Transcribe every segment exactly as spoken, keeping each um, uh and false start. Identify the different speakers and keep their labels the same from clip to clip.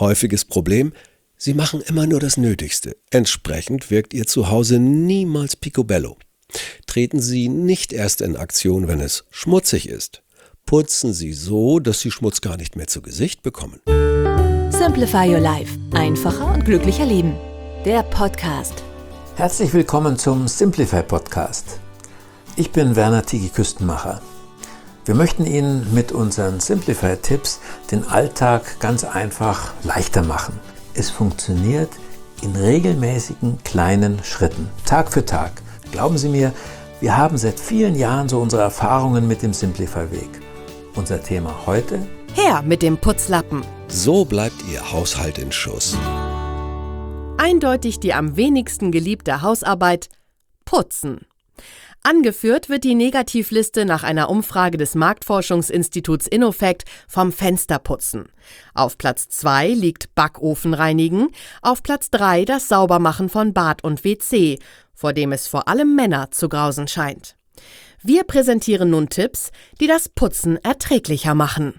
Speaker 1: Häufiges Problem: Sie machen immer nur das Nötigste. Entsprechend wirkt Ihr Zuhause niemals picobello. Treten Sie nicht erst in Aktion, wenn es schmutzig ist. Putzen Sie so, dass Sie Schmutz gar nicht mehr zu Gesicht bekommen.
Speaker 2: Simplify Your Life. Einfacher und glücklicher leben. Der Podcast.
Speaker 3: Herzlich willkommen zum Simplify Podcast. Ich bin Werner Tigi Küstenmacher. Wir möchten Ihnen mit unseren Simplify-Tipps den Alltag ganz einfach leichter machen. Es funktioniert in regelmäßigen kleinen Schritten, Tag für Tag. Glauben Sie mir, wir haben seit vielen Jahren so unsere Erfahrungen mit dem Simplify-Weg. Unser Thema heute:
Speaker 2: Her mit dem Putzlappen.
Speaker 1: So bleibt Ihr Haushalt in Schuss.
Speaker 2: Eindeutig die am wenigsten geliebte Hausarbeit: Putzen. Angeführt wird die Negativliste nach einer Umfrage des Marktforschungsinstituts InnoFact vom Fensterputzen. Auf Platz zwei liegt Backofen reinigen, auf Platz drei das Saubermachen von Bad und W C, vor dem es vor allem Männer zu grausen scheint. Wir präsentieren nun Tipps, die das Putzen erträglicher machen.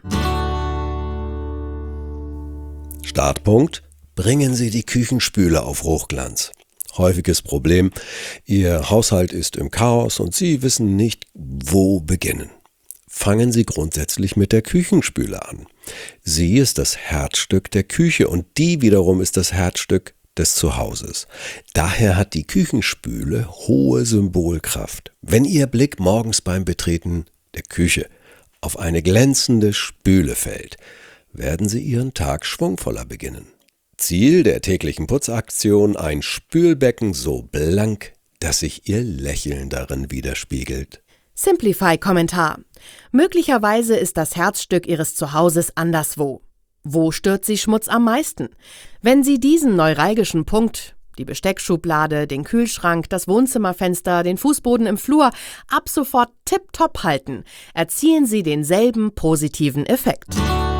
Speaker 1: Startpunkt: Bringen Sie die Küchenspüle auf Hochglanz. Häufiges Problem: Ihr Haushalt ist im Chaos und Sie wissen nicht, wo beginnen. Fangen Sie grundsätzlich mit der Küchenspüle an. Sie ist das Herzstück der Küche und die wiederum ist das Herzstück des Zuhauses. Daher hat die Küchenspüle hohe Symbolkraft. Wenn Ihr Blick morgens beim Betreten der Küche auf eine glänzende Spüle fällt, werden Sie Ihren Tag schwungvoller beginnen. Ziel der täglichen Putzaktion: ein Spülbecken so blank, dass sich Ihr Lächeln darin widerspiegelt.
Speaker 2: Simplify-Kommentar. Möglicherweise ist das Herzstück Ihres Zuhauses anderswo. Wo stört Sie Schmutz am meisten? Wenn Sie diesen neuralgischen Punkt, die Besteckschublade, den Kühlschrank, das Wohnzimmerfenster, den Fußboden im Flur, ab sofort tipptopp halten, erzielen Sie denselben positiven Effekt.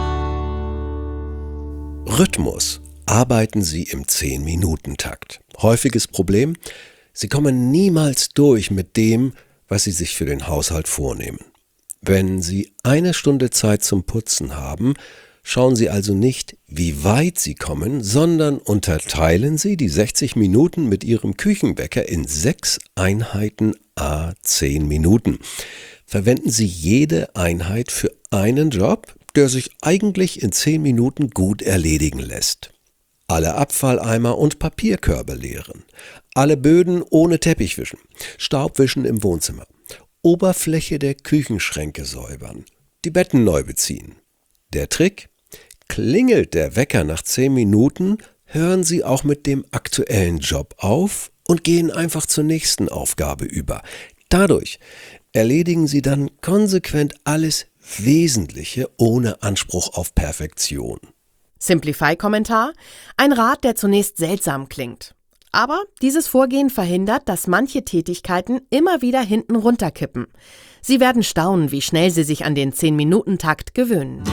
Speaker 1: Rhythmus: Arbeiten Sie im zehn-Minuten-Takt. Häufiges Problem: Sie kommen niemals durch mit dem, was Sie sich für den Haushalt vornehmen. Wenn Sie eine Stunde Zeit zum Putzen haben, schauen Sie also nicht, wie weit Sie kommen, sondern unterteilen Sie die sechzig Minuten mit Ihrem Küchenwecker in sechs Einheiten à zehn Minuten. Verwenden Sie jede Einheit für einen Job, der sich eigentlich in zehn Minuten gut erledigen lässt. Alle Abfalleimer und Papierkörbe leeren, alle Böden ohne Teppich wischen, Staubwischen im Wohnzimmer, Oberfläche der Küchenschränke säubern, die Betten neu beziehen. Der Trick: Klingelt der Wecker nach zehn Minuten, hören Sie auch mit dem aktuellen Job auf und gehen einfach zur nächsten Aufgabe über. Dadurch erledigen Sie dann konsequent alles Wesentliche ohne Anspruch auf Perfektion.
Speaker 2: Simplify-Kommentar. Ein Rat, der zunächst seltsam klingt. Aber dieses Vorgehen verhindert, dass manche Tätigkeiten immer wieder hinten runterkippen. Sie werden staunen, wie schnell Sie sich an den zehn-Minuten-Takt gewöhnen.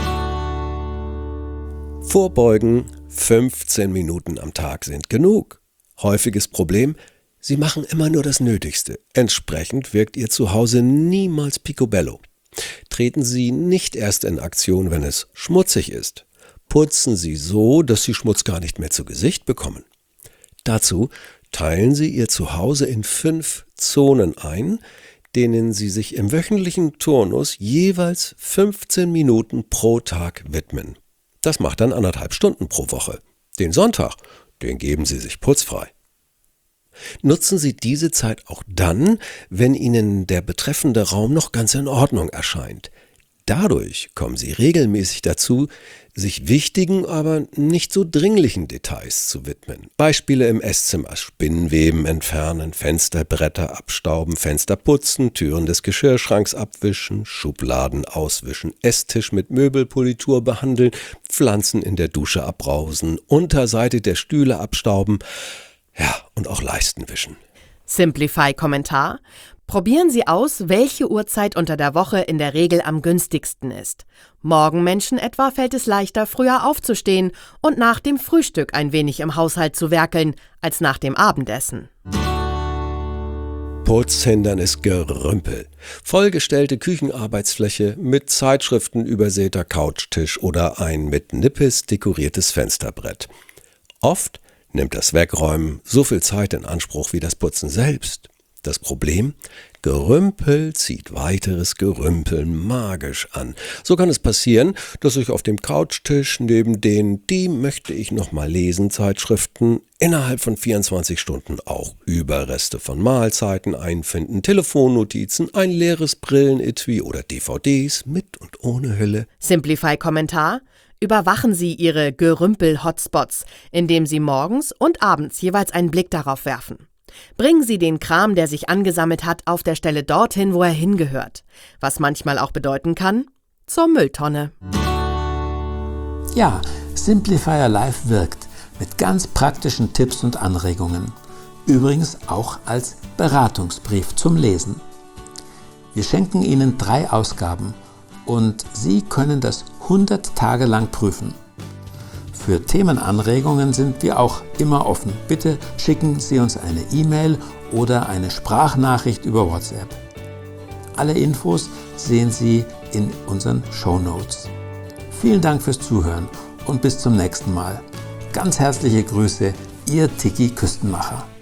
Speaker 1: Vorbeugen: fünfzehn Minuten am Tag sind genug. Häufiges Problem: Sie machen immer nur das Nötigste. Entsprechend wirkt Ihr Zuhause niemals picobello. Treten Sie nicht erst in Aktion, wenn es schmutzig ist. Putzen Sie so, dass Sie Schmutz gar nicht mehr zu Gesicht bekommen. Dazu teilen Sie Ihr Zuhause in fünf Zonen ein, denen Sie sich im wöchentlichen Turnus jeweils fünfzehn Minuten pro Tag widmen. Das macht dann anderthalb Stunden pro Woche. Den Sonntag, den geben Sie sich putzfrei. Nutzen Sie diese Zeit auch dann, wenn Ihnen der betreffende Raum noch ganz in Ordnung erscheint. Dadurch kommen Sie regelmäßig dazu, sich wichtigen, aber nicht so dringlichen Details zu widmen. Beispiele im Esszimmer: Spinnweben entfernen, Fensterbretter abstauben, Fenster putzen, Türen des Geschirrschranks abwischen, Schubladen auswischen, Esstisch mit Möbelpolitur behandeln, Pflanzen in der Dusche abbrausen, Unterseite der Stühle abstauben, ja, und auch Leisten wischen.
Speaker 2: Simplify-Kommentar. Probieren Sie aus, welche Uhrzeit unter der Woche in der Regel am günstigsten ist. Morgenmenschen etwa fällt es leichter, früher aufzustehen und nach dem Frühstück ein wenig im Haushalt zu werkeln, als nach dem Abendessen.
Speaker 1: Putzhindernis Gerümpel. Vollgestellte Küchenarbeitsfläche mit Zeitschriften übersäter Couchtisch oder ein mit Nippes dekoriertes Fensterbrett. Oft nimmt das Wegräumen so viel Zeit in Anspruch wie das Putzen selbst. Das Problem? Gerümpel zieht weiteres Gerümpel magisch an. So kann es passieren, dass sich auf dem Couchtisch neben den "Die möchte ich noch mal lesen" Zeitschriften innerhalb von vierundzwanzig Stunden auch Überreste von Mahlzeiten einfinden, Telefonnotizen, ein leeres Brillenetui oder D V Ds mit und ohne Hülle.
Speaker 2: Simplify-Kommentar: Überwachen Sie Ihre Gerümpel-Hotspots, indem Sie morgens und abends jeweils einen Blick darauf werfen. Bringen Sie den Kram, der sich angesammelt hat, auf der Stelle dorthin, wo er hingehört. Was manchmal auch bedeuten kann, zur Mülltonne.
Speaker 3: Ja, Simplifier Live wirkt mit ganz praktischen Tipps und Anregungen. Übrigens auch als Beratungsbrief zum Lesen. Wir schenken Ihnen drei Ausgaben und Sie können das hundert Tage lang prüfen. Für Themenanregungen sind wir auch immer offen. Bitte schicken Sie uns eine E-Mail oder eine Sprachnachricht über WhatsApp. Alle Infos sehen Sie in unseren Shownotes. Vielen Dank fürs Zuhören und bis zum nächsten Mal. Ganz herzliche Grüße, Ihr Tiki Küstenmacher.